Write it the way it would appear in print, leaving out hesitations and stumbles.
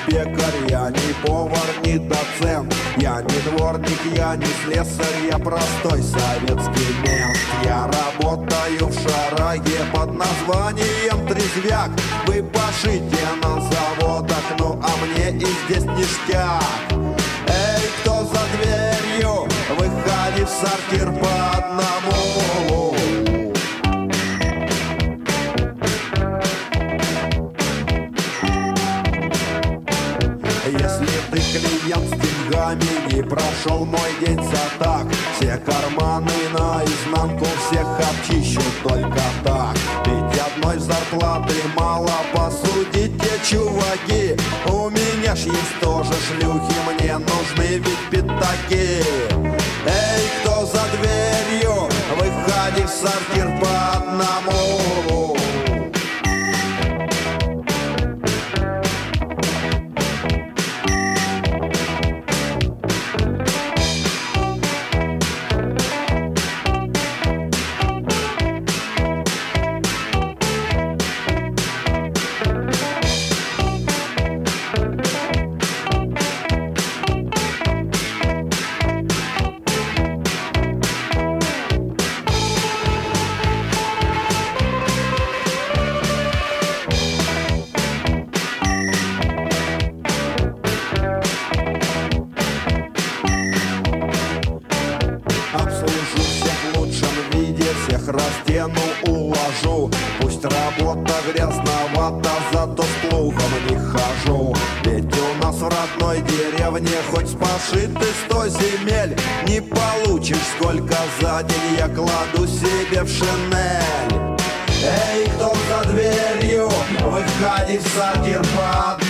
пекарь, я не повар, не доцент. Я не дворник, я не слесарь, я простой советский мент. Я работаю в шараге под названием трезвяк. Вы пашите на заводах, ну а мне и здесь ништяк. Эй, кто за дверью? Выходи в сортир по одному. Если ты клиент с деньгами, не прошел мой день за так. Все карманы наизнанку, всех обчищу только так. Ведь одной зарплаты мало, посудите, чуваки. У меня ж есть тоже шлюхи, мне нужны ведь пятаки. Эй, кто за дверью? Выходи в сортир по одному. Обслужу всех в лучшем виде, всех растяну, уложу. Пусть работа грязновата, зато с плугом не хожу. Ведь у нас в родной деревне хоть спаши ты 100 земель, не получишь сколько за день я кладу себе в шинель. Эй, кто за дверью? Выходи в сортир по одному.